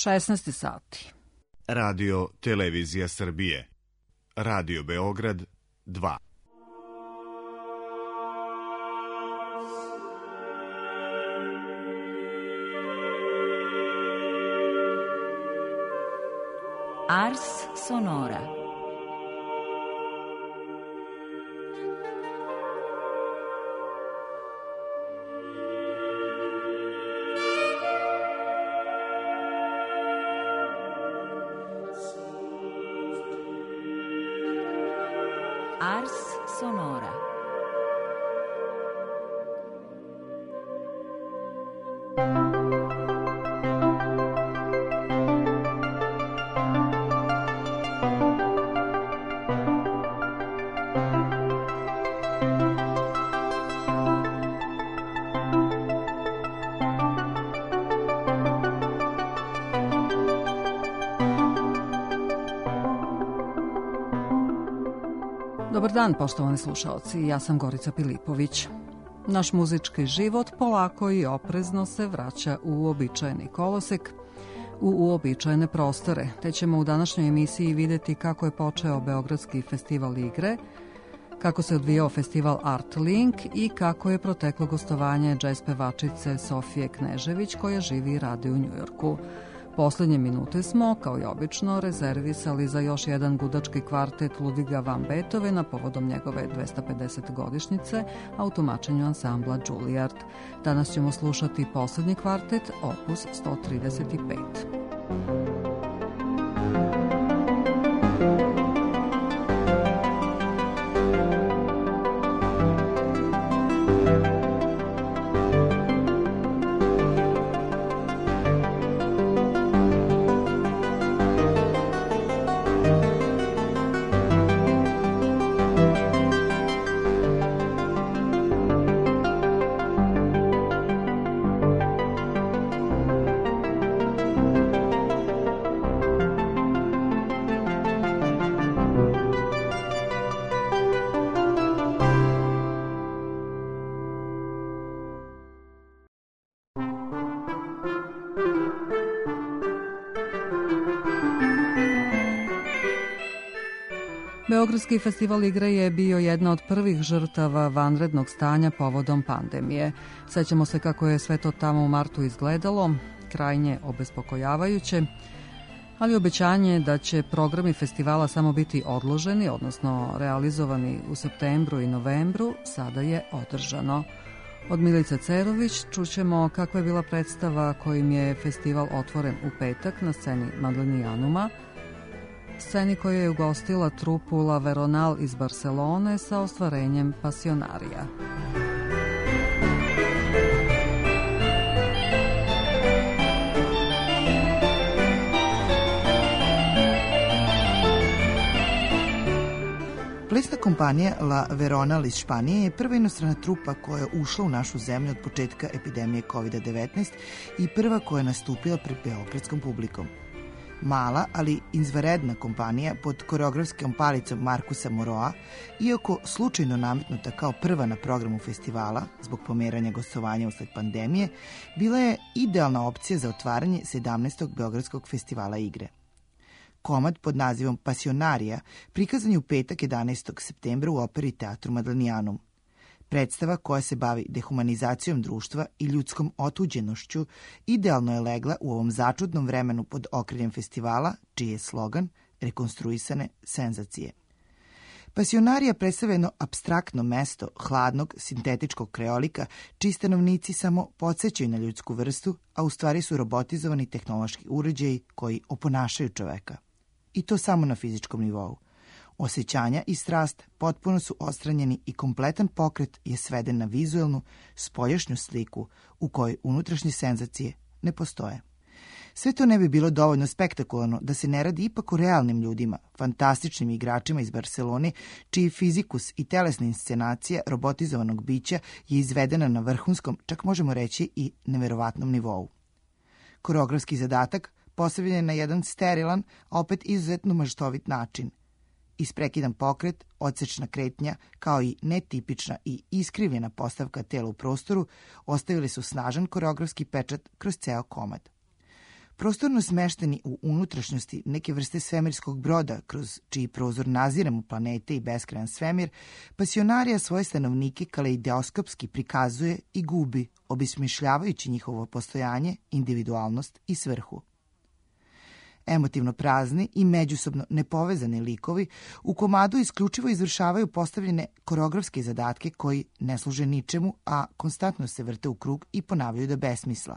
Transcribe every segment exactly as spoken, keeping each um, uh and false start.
šesnaest sati. Radio Televizija Srbije. Radio Beograd dva. Ars Sonora. Ars Sonora. Dobar dan, poštovani slušaoci, ja sam Gorica Pilipović. Naš muzički život polako i oprezno se vraća u uobičajeni kolosek, u uobičajene prostore, te ćemo u današnjoj emisiji vidjeti kako je počeo Beogradski festival igre, kako se odvijao festival Art Link i kako je proteklo gostovanje džez pevačice Sofije Knežević koja živi i radi u Njujorku. Poslednje minute smo, kao i obično, rezervisali za još jedan gudački kvartet Ludviga van Beethovena povodom njegove dvesta pedeset godišnjice, a u tumačenju ansambla Juilliard. Danas ćemo slušati poslednji kvartet, opus sto trideset pet. Beogradski festival igre je bio jedna od prvih žrtava vanrednog stanja povodom pandemije. Sećamo se kako je sve to tamo u martu izgledalo, krajnje obespokojavajuće, ali obećanje da će programi festivala samo biti odloženi, odnosno realizovani u septembru i novembru, sada je održano. Od Milice Cerović čućemo kakva je bila predstava kojim je festival otvoren u petak na sceni Madlenijanuma, sceni koja je ugostila trupu La Veronal iz Barcelone sa ostvarenjem Pasionarija. Plesna kompanija La Veronal iz Španije je prva inostrana trupa koja je ušla u našu zemlju od početka epidemije kovid devetnaest i prva koja je nastupila pred beogradskom publikom. Mala, ali izvanredna kompanija pod koreografskom palicom Markusa Moroa, iako slučajno nametnuta kao prva na programu festivala zbog pomeranja gostovanja usled pandemije, bila je idealna opcija za otvaranje sedamnaestog Beogradskog festivala igre. Komad pod nazivom Pasionarija prikazan je u petak jedanaestog septembra u operi Teatru Madlenijanum. Predstava koja se bavi dehumanizacijom društva i ljudskom otuđenošću idealno je legla u ovom začudnom vremenu pod okriljem festivala, čiji je slogan rekonstruisane senzacije. Pasionarija predstavlja jedno apstraktno mesto hladnog, sintetičkog kreolika, čiji stanovnici samo podsjećaju na ljudsku vrstu, a u stvari su robotizovani tehnološki uređaji koji oponašaju čoveka. I to samo na fizičkom nivou. Osjećanja i strast potpuno su odstranjeni i kompletan pokret je sveden na vizuelnu, spoljašnju sliku u kojoj unutrašnje senzacije ne postoje. Sve to ne bi bilo dovoljno spektakularno da se ne radi ipak o realnim ljudima, fantastičnim igračima iz Barcelone, čiji fizikus i telesna inscenacija robotizovanog bića je izvedena na vrhunskom, čak možemo reći i neverovatnom nivou. Koreografski zadatak postavljen je na jedan sterilan, a opet izuzetno maštovit način. Isprekidan pokret, odsečna kretnja, kao i netipična i iskrivljena postavka tela u prostoru, ostavili su snažan koreografski pečat kroz ceo komad. Prostorno smešteni u unutrašnjosti neke vrste svemirskog broda, kroz čiji prozor naziramo planete i beskrajan svemir, pasionarija svoje stanovnike kaleidoskopski prikazuje i gubi, obesmišljavajući njihovo postojanje, individualnost i svrhu. Emotivno prazni i međusobno nepovezani likovi u komadu isključivo izvršavaju postavljene koreografske zadatke koji ne služe ničemu, a konstantno se vrte u krug i ponavljaju da besmisla.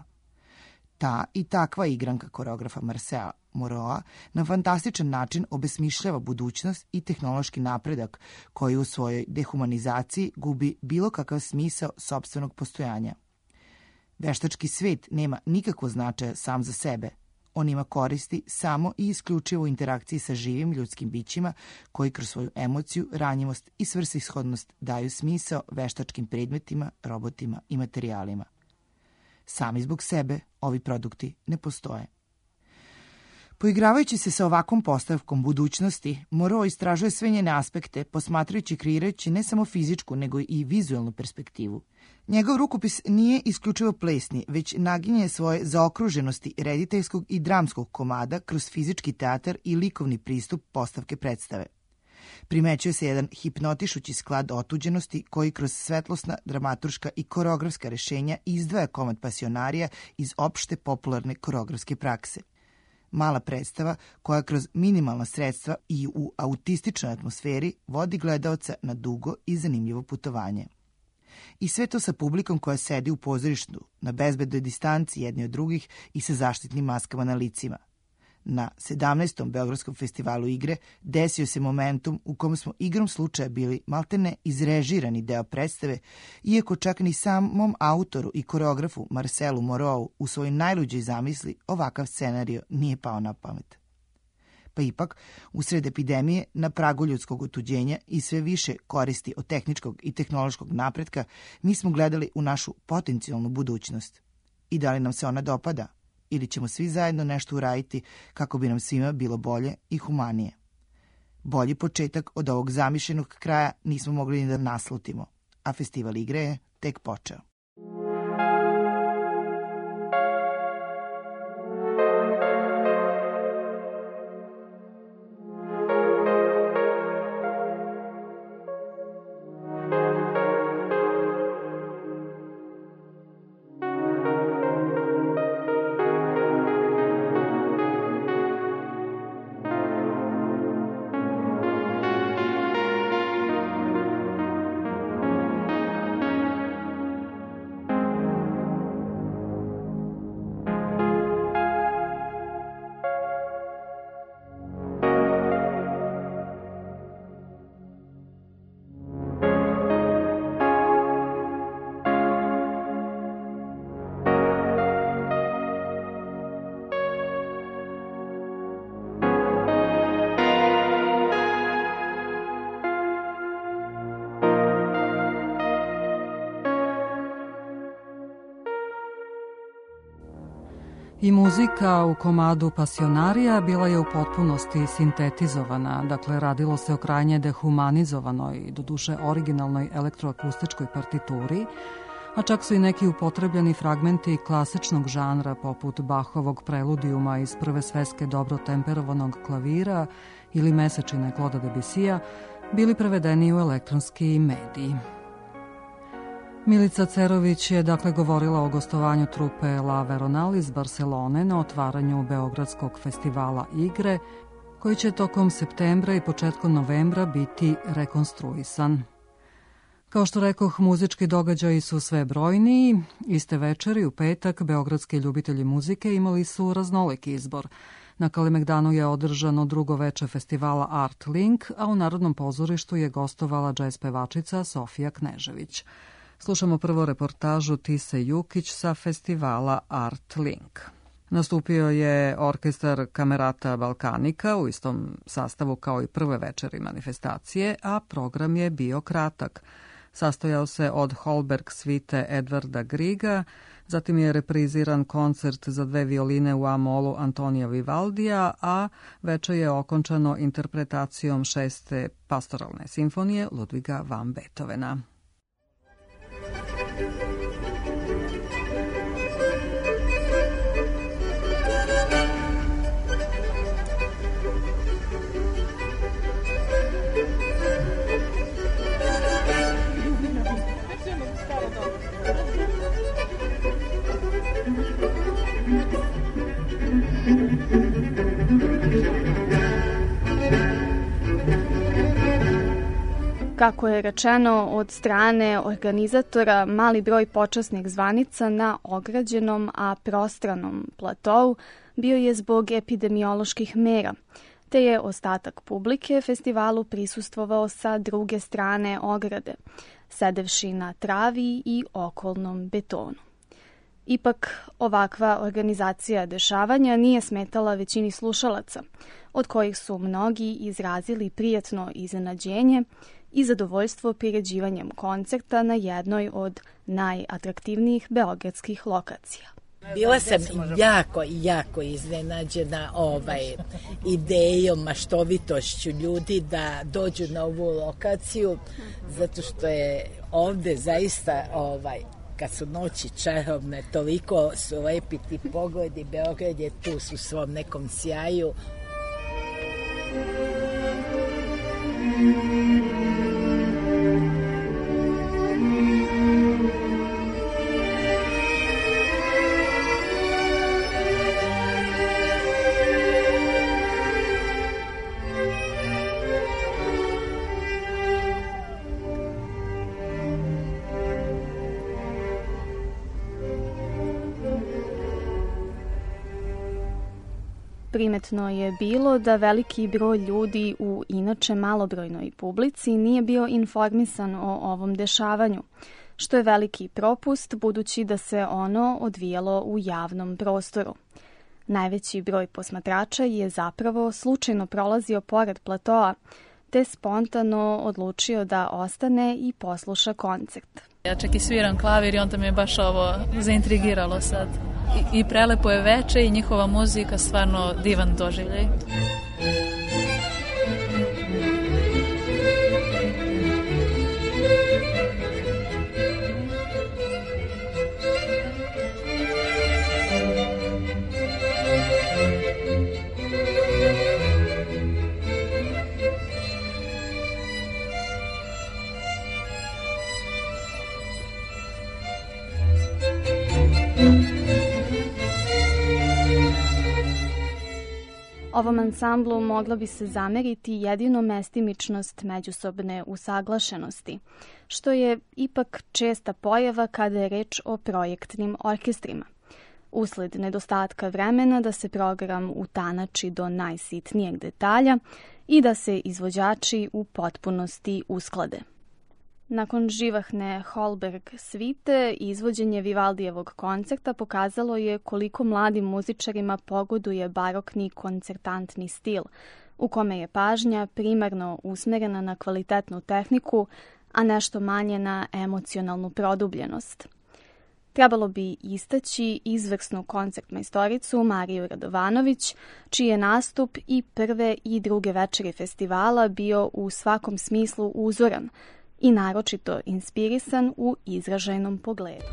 Ta i takva igranka koreografa Marcela Moreau na fantastičan način obesmišljava budućnost i tehnološki napredak koji u svojoj dehumanizaciji gubi bilo kakav smisao sopstvenog postojanja. Veštački svet nema nikakvo značaja sam za sebe. On ima koristi samo i isključivo u interakciji sa živim ljudskim bićima koji kroz svoju emociju, ranjivost i svrsishodnost daju smisao veštačkim predmetima, robotima i materijalima. Sami zbog sebe ovi produkti ne postoje. Poigravajući se sa ovakvom postavkom budućnosti, Moreau istražuje sve njene aspekte, posmatrajući i kreirajući ne samo fizičku, nego i vizualnu perspektivu. Njegov rukopis nije isključivo plesni, već naginje svoje zaokruženosti rediteljskog i dramskog komada kroz fizički teatar i likovni pristup postavke predstave. Primećuje se jedan hipnotišući sklad otuđenosti koji kroz svetlosna, dramaturška i koreografska rešenja izdvaja komad pasionarija iz opšte popularne koreografske prakse. Mala predstava koja kroz minimalna sredstva i u autističnoj atmosferi vodi gledaoca na dugo i zanimljivo putovanje. I sve to sa publikom koja sedi u pozorištu, na bezbednoj distanci jedni od drugih i sa zaštitnim maskama na licima. Na sedamnaestom Beogradskom festivalu igre desio se momentum u kom smo igrom slučaja bili maltene izrežirani deo predstave, iako čak ni samom autoru i koreografu Marcelu Moreau u svojoj najluđoj zamisli ovakav scenario nije pao na pamet. Pa ipak, usred epidemije, na pragu ljudskog otuđenja i sve više koristi od tehničkog i tehnološkog napretka, mi smo gledali u našu potencijalnu budućnost. I da li nam se ona dopada? Ili ćemo svi zajedno nešto uraditi kako bi nam svima bilo bolje i humanije. Bolji početak od ovog zamišljenog kraja nismo mogli ni da naslutimo, a festival igre je tek počeo. I muzika u komadu Pasionarija bila je u potpunosti sintetizovana, dakle radilo se o krajnje dehumanizovanoj, doduše originalnoj elektroakustičkoj partituri, a čak su i neki upotrebljeni fragmenti klasičnog žanra poput Bachovog preludijuma iz prve sveske dobro temperovanog klavira ili Mesečine Claude'a Debussija bili prevedeni u elektronski mediji. Milica Cerović je dakle govorila o gostovanju trupe La Veronal iz Barcelone na otvaranju Beogradskog festivala igre, koji će tokom septembra i početkom novembra biti rekonstruisan. Kao što rekoh, muzički događaji su sve brojniji. Iste večeri u petak beogradski ljubitelji muzike imali su raznoliki izbor. Na Kalemegdanu je održano drugo veče festivala Art Link, a u Narodnom pozorištu je gostovala džez pevačica Sofija Knežević. Slušamo prvo reportažu Tise Jukić sa festivala Art Link. Nastupio je orkestar Kamerata Balkanika u istom sastavu kao i prve večeri manifestacije, a program je bio kratak. Sastojao se od Holberg svite Edvarda Griga, zatim je repriziran koncert za dve violine u A-molu Antonija Vivaldija, a veče je okončano interpretacijom šeste pastoralne simfonije Ludviga van Beethovena. Thank you. Kako je rečeno od strane organizatora, mali broj počasnih zvanica na ograđenom, a prostranom platou bio je zbog epidemioloških mera, te je ostatak publike festivalu prisustvovao sa druge strane ograde, sedevši na travi i okolnom betonu. Ipak, ovakva organizacija dešavanja nije smetala većini slušalaca, od kojih su mnogi izrazili prijatno iznenađenje i zadovoljstvo priređivanjem koncerta na jednoj od najatraktivnijih beogradskih lokacija. Bila sam jako, jako iznenađena ovaj idejom, maštovitošću ljudi da dođu na ovu lokaciju, zato što je ovde zaista, ovaj, kad su noći čarobne, toliko su lepi ti pogledi, Beograd je tu su svom nekom sjaju. Primetno je bilo da veliki broj ljudi u inače malobrojnoj publici nije bio informisan o ovom dešavanju, što je veliki propust budući da se ono odvijalo u javnom prostoru. Najveći broj posmatrača je zapravo slučajno prolazio pored platoa, te spontano odlučio da ostane i posluša koncert. Ja čak i sviram klavir i onda me baš ovo zaintrigiralo sad. I, i prelepo je veče i njihova muzika, stvarno divan doživljaj. Ovom ansamblu mogla bi se zameriti jedino mestimičnost međusobne usaglašenosti, što je ipak česta pojava kada je reč o projektnim orkestrima. Usled nedostatka vremena da se program utanači do najsitnijeg detalja i da se izvođači u potpunosti usklade. Nakon živahne Holberg svite, izvođenje Vivaldijevog koncerta pokazalo je koliko mladim muzičarima pogoduje barokni koncertantni stil, u kome je pažnja primarno usmerena na kvalitetnu tehniku, a nešto manje na emocionalnu produbljenost. Trebalo bi istaći izvrsnu koncertmajstoricu Mariju Radovanović, čiji je nastup i prve i druge večeri festivala bio u svakom smislu uzoran i naročito inspirisan u izražajnom pogledu.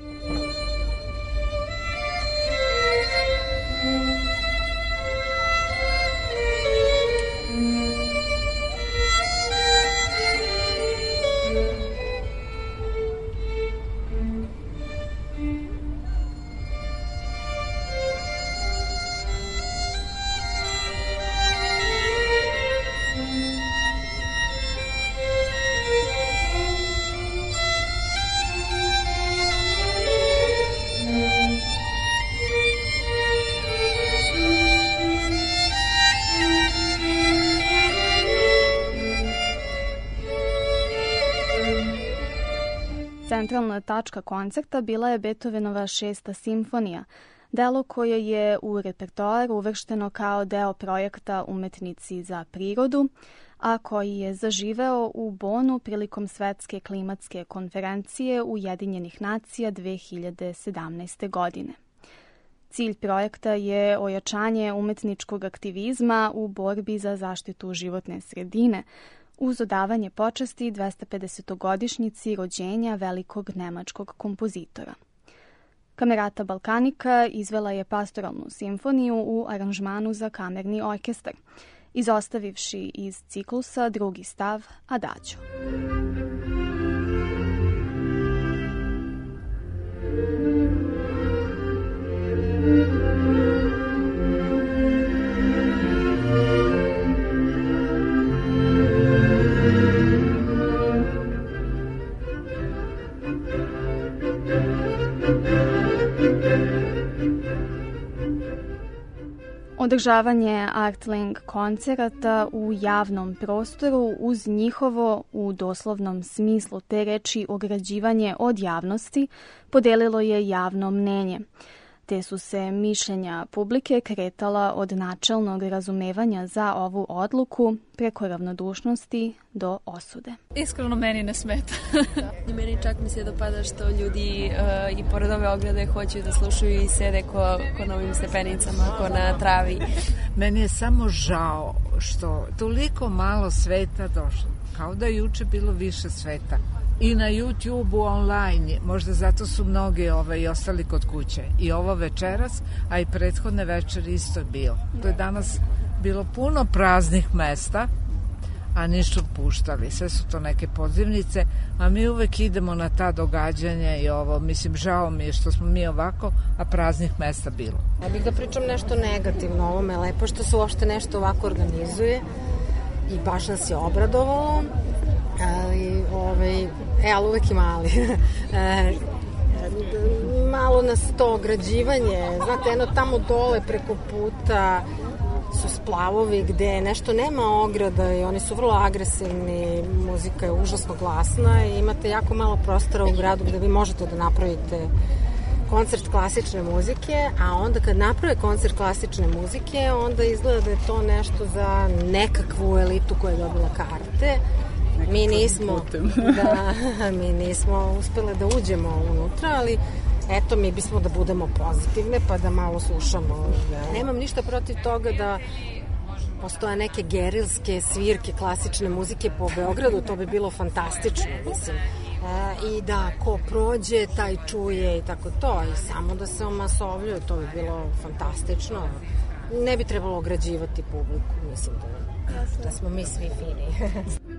Centralna tačka koncerta bila je Beethovenova šesta simfonija, delo koje je u repertoar uvršteno kao deo projekta Umetnici za prirodu, a koji je zaživeo u Bonu prilikom Svetske klimatske konferencije Ujedinjenih nacija dve hiljade sedamnaeste. godine. Cilj projekta je ojačanje umetničkog aktivizma u borbi za zaštitu životne sredine, uz odavanje počasti dvestapedesetogodišnjici rođenja velikog nemačkog kompozitora. Kamerata Balkanika izvela je pastoralnu simfoniju u aranžmanu za kamerni orkestar, izostavivši iz ciklusa drugi stav Adagio. Održavanje Artlink koncerata u javnom prostoru uz njihovo, u doslovnom smislu te reči, ograđivanje od javnosti podelilo je javno mnenje, te su se mišljenja publike kretala od načelnog razumevanja za ovu odluku preko ravnodušnosti do osude. Iskreno meni ne smeta. I meni čak mi se dopada što ljudi uh, i pored ove ograde hoće da slušaju i sede ko, ko na ovim stepenicama, ko na travi. Meni je samo žao što toliko malo sveta došlo. Kao da je juče bilo više sveta. I na YouTube-u online, možda zato su mnogi ovaj, ostali kod kuće. I ovo večeras, a i prethodne večeri isto je bilo. To je danas bilo puno praznih mesta, a nisu puštali. Sve su to neke pozivnice, a mi uvek idemo na ta događanja i ovo. Mislim, žao mi je što smo mi ovako, a praznih mesta bilo. Ja bih da pričam nešto negativno o ovome. Lepo što se uopšte nešto ovako organizuje i baš nas je obradovalo. Ali, ovaj, e, ali uvek i mali. e, malo nas to ograđivanje, znate, eno tamo dole preko puta su splavovi gde nešto nema ograda i oni su vrlo agresivni, muzika je užasno glasna i imate jako malo prostora u gradu gde vi možete da napravite koncert klasične muzike, a onda kad naprave koncert klasične muzike, onda izgleda da je to nešto za nekakvu elitu koja je dobila karte. Mi nismo, da, mi nismo uspele da uđemo unutra, ali eto, mi bismo da budemo pozitivne, pa da malo slušamo. Nemam ništa protiv toga da postoje neke gerilske svirke klasične muzike po Beogradu, to bi bilo fantastično, mislim. E, I da ko prođe, taj čuje i tako to, i samo da se omasovljuje, to bi bilo fantastično. Ne bi trebalo ograđivati publiku, mislim da, da smo mi svi fini.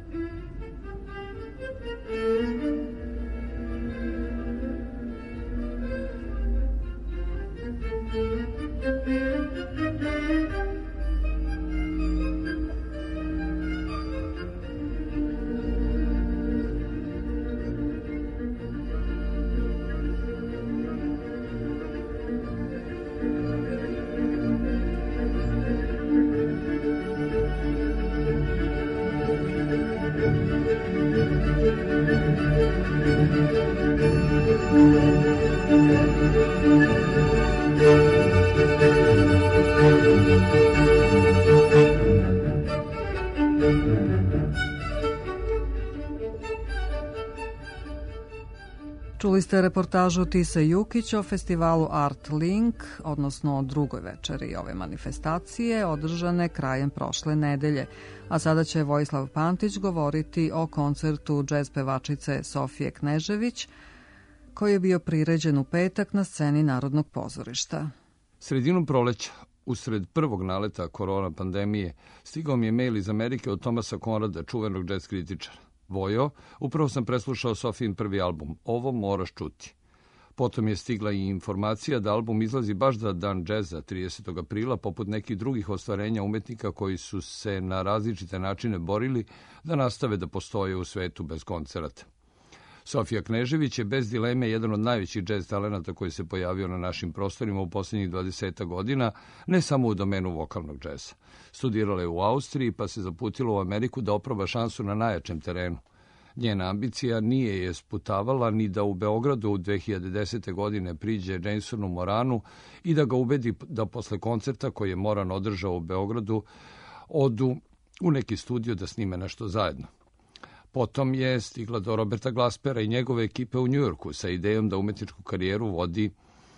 Čuli ste reportažu Tise Jukić o festivalu Art Link, odnosno o drugoj večeri ove manifestacije, održane krajem prošle nedelje. A sada će Vojislav Pantić govoriti o koncertu džez pevačice Sofije Knežević, koji je bio priređen u petak na sceni Narodnog pozorišta. Sredinom proleća, usred prvog naleta korona pandemije, stigao mi je mail iz Amerike od Tomasa Konrada, čuvenog džez kritičara. Vojo, upravo sam preslušao Sofijin prvi album, Ovo moraš čuti. Potom je stigla i informacija da album izlazi baš za dan džeza, tridesetog aprila, poput nekih drugih ostvarenja umetnika koji su se na različite načine borili da nastave da postoje u svetu bez koncerata. Sofija Knežević je bez dileme jedan od najvećih džez talenata koji se pojavio na našim prostorima u posljednjih dvadeset godina, ne samo u domenu vokalnog džeza. Studirala je u Austriji pa se zaputila u Ameriku da oproba šansu na najjačem terenu. Njena ambicija nije je sputavala ni da u Beogradu u dve hiljade desete. godine priđe Jamesonu Moranu i da ga ubedi da posle koncerta koji je Moran održao u Beogradu odu u neki studio da snime nešto zajedno. Potom je stigla do Roberta Glaspera i njegove ekipe u Njujorku sa idejom da umetničku karijeru vodi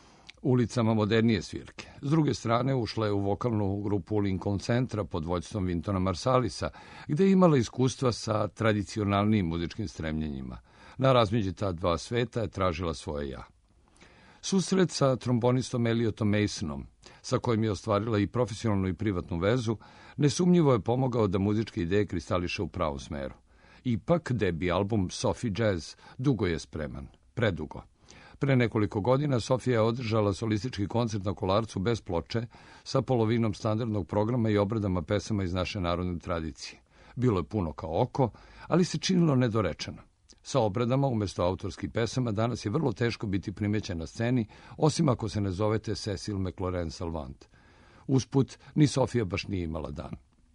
ulicama modernije svirke. S druge strane, ušla je u vokalnu grupu Lincoln Centra pod vođstvom Wintona Marsalisa, gde je imala iskustva sa tradicionalnim muzičkim stremljenjima. Na razmeđi ta dva sveta je tražila svoje ja. Susret sa trombonistom Elliotom Masonom, sa kojim je ostvarila i profesionalnu i privatnu vezu, nesumnjivo je pomogao da muzičke ideje kristališe u pravom smeru. Ipak, debi album Sophie Jazz dugo je spreman, predugo. Pre nekoliko godina Sofija je održala solistički koncert na Kolarcu bez ploče sa polovinom standardnog programa i obradama pesama iz naše narodne tradicije. Bilo je puno kao oko, ali se činilo nedorečeno. Sa obradama umesto autorskih pesama danas je vrlo teško biti primećen na sceni, osim ako se ne zovete Cecil McLaurin Salvant. Usput, ni Sofija baš nije imala dan.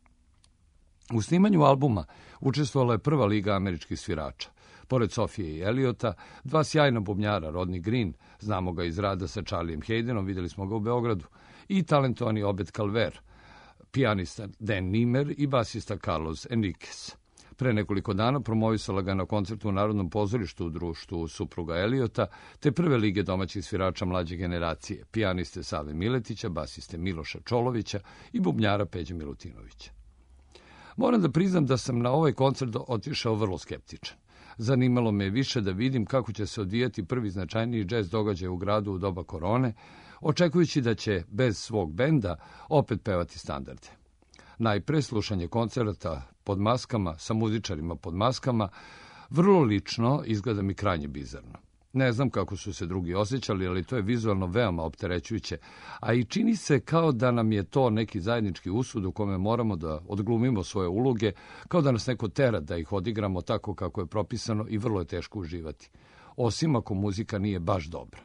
U snimanju albuma učestvovala je prva liga američkih svirača. Pored Sofije i Eliota, dva sjajna bubnjara, Rodney Green, znamo ga iz rada sa Charlijem Haydenom, videli smo ga u Beogradu, i talentovani Obed Calver, pijanista Dan Niemer i basista Carlos Enriquez. Pre nekoliko dana promovisala ga na koncertu u Narodnom pozorištu u društvu supruga Eliota, te prve lige domaćih svirača mlađe generacije, pijaniste Save Miletića, basiste Miloša Čolovića i bubnjara Peđe Milutinovića. Moram da priznam da sam na ovaj koncert otišao vrlo skeptičan. Zanimalo me više da vidim kako će se odvijati prvi značajniji džez događaj u gradu u doba korone, očekujući da će bez svog benda opet pevati standarde. Najpre slušanje koncerta pod maskama, sa muzičarima pod maskama, vrlo lično izgleda mi krajnje bizarno. Ne znam kako su se drugi osjećali, ali to je vizualno veoma opterećujuće, a i čini se kao da nam je to neki zajednički usud u kome moramo da odglumimo svoje uloge, kao da nas neko tera da ih odigramo tako kako je propisano i vrlo je teško uživati, osim ako muzika nije baš dobra.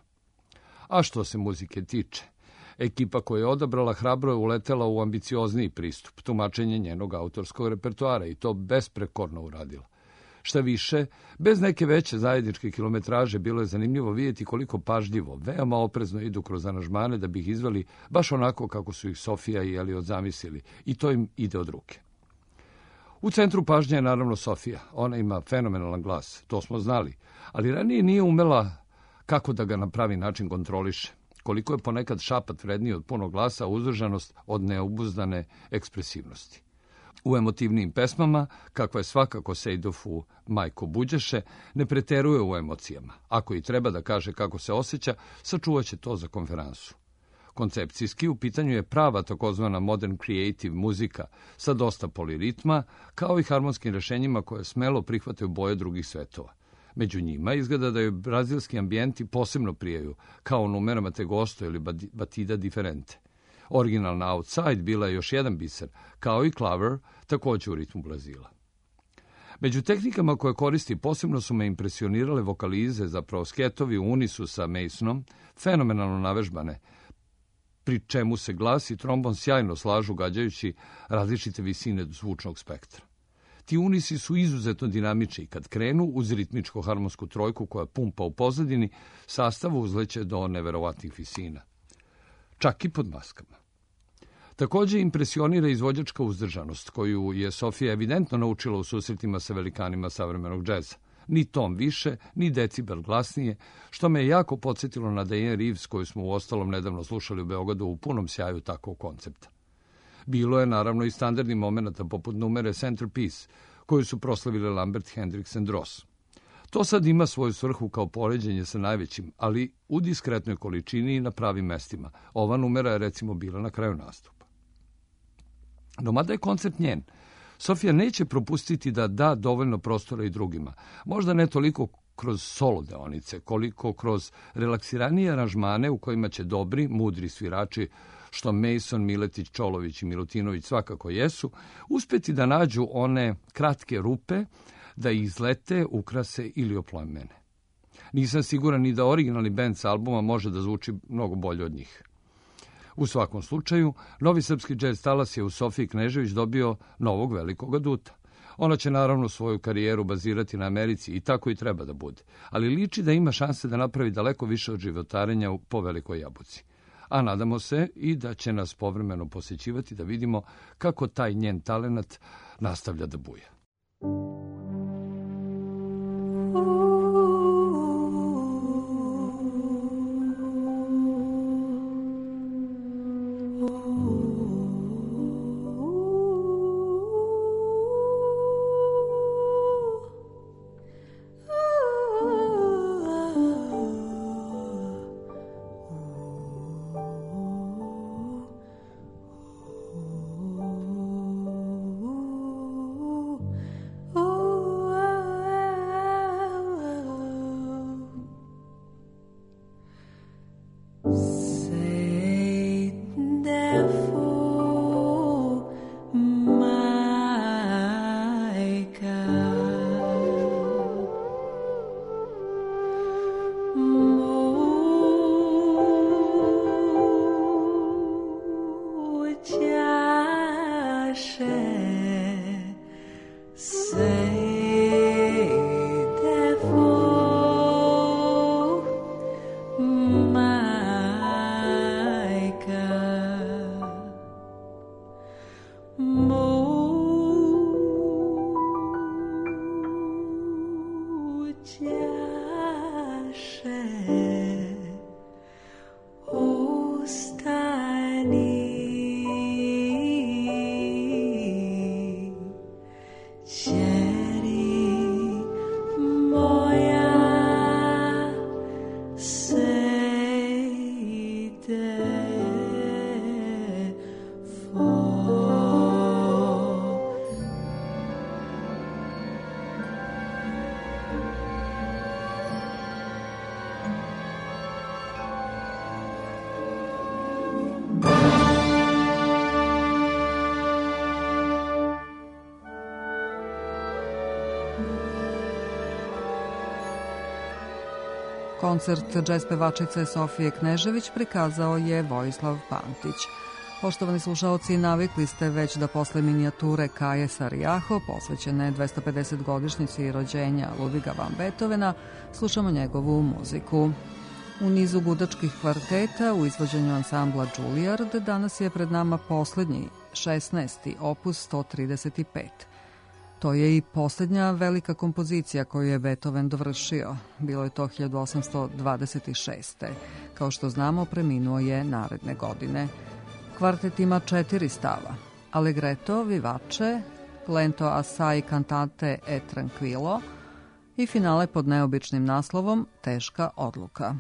A što se muzike tiče, ekipa koja je odabrala hrabro je uletela u ambiciozniji pristup, tumačenje njenog autorskog repertoara i to besprekorno uradila. Šta više, bez neke veće zajedničke kilometraže bilo je zanimljivo vidjeti koliko pažljivo, veoma oprezno idu kroz aranžmane da bi ih izveli baš onako kako su ih Sofija i Eliot zamislili, i to im ide od ruke. U centru pažnje je naravno Sofija. Ona ima fenomenalan glas, to smo znali, ali ranije nije umela kako da ga na pravi način kontroliše. Koliko je ponekad šapat vredniji od punog glasa, a uzdržanost od neobuzdane ekspresivnosti. U emotivnijim pesmama, kakva je svakako Sejdofu Majko Buđeše, ne preteruje u emocijama. Ako i treba da kaže kako se osjeća, sačuvaće to za konferansu. Koncepcijski u pitanju je prava takozvana modern creative muzika sa dosta poliritma, kao i harmonskim rešenjima koje smelo prihvataju boje drugih svetova. Među njima izgleda da joj brazilski ambijenti posebno prijaju, kao numerama Te Gosto ili Batida Diferente. Originalna Outside bila je još jedan biser, kao i Claver, također u ritmu Brazila. Među tehnikama koje koristi posebno su me impresionirale vokalize, zapravo sketovi u unisu sa Masonom, fenomenalno navežbane, pri čemu se glas i trombon sjajno slažu gađajući različite visine zvučnog spektra. Ti unisi su izuzetno dinamični. Kad krenu uz ritmičko-harmonsku trojku koja pumpa u pozadini, sastav uzleće do neverovatnih visina. Čak i pod maskama. Također impresionira izvođačka uzdržanost, koju je Sofija evidentno naučila u susretima sa velikanima savremenog džeza. Ni tom više, ni decibel glasnije, što me je jako podsjetilo na Diane Reeves, koju smo u ostalom nedavno slušali u Beogradu u punom sjaju takvog koncepta. Bilo je naravno i standardnih momenata poput numere Centerpiece, koju su proslavili Lambert, Hendrix and Ross. To sad ima svoju svrhu kao poređenje sa najvećim, ali u diskretnoj količini i na pravim mestima. Ova numera je recimo bila na kraju nastupa. No mada je koncert njen, Sofija neće propustiti da da dovoljno prostora i drugima. Možda ne toliko kroz solo deonice, koliko kroz relaksiranije aranžmane u kojima će dobri, mudri svirači, što Mason, Miletić, Čolović i Milutinović svakako jesu, uspjeti da nađu one kratke rupe, da ih izlete, ukrase ili oplemene. Nisam siguran ni da originalni bend s albuma može da zvuči mnogo bolje od njih. U svakom slučaju, novi srpski džez talas je u Sofiji Knežević dobio novog velikog aduta. Ona će naravno svoju karijeru bazirati na Americi i tako i treba da bude, ali liči da ima šanse da napravi daleko više od životarenja po Velikoj Jabuci. A nadamo se i da će nas povremeno posjećivati da vidimo kako taj njen talenat nastavlja da buja. Oh Koncert džez pevačice Sofije Knežević prikazao je Vojislav Pantić. Poštovani slušaoci, navikli ste već da posle minijature Kaje Sarijaho, posvećene dvesta pedeset godišnjici rođenja Ludviga van Beethovena, slušamo njegovu muziku. U nizu gudačkih kvarteta u izvođenju ansambla Juilliard danas je pred nama poslednji, šesnaesti opus sto trideset pet. To je i posljednja velika kompozicija koju je Beethoven dovršio. Bilo je to hiljadu osamsto dvadeset šeste. Kao što znamo, preminuo je naredne godine. Kvartet ima četiri stava: Allegretto, Vivace, Lento assai cantate e tranquillo i finale pod neobičnim naslovom Teška odluka.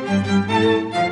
Thank you.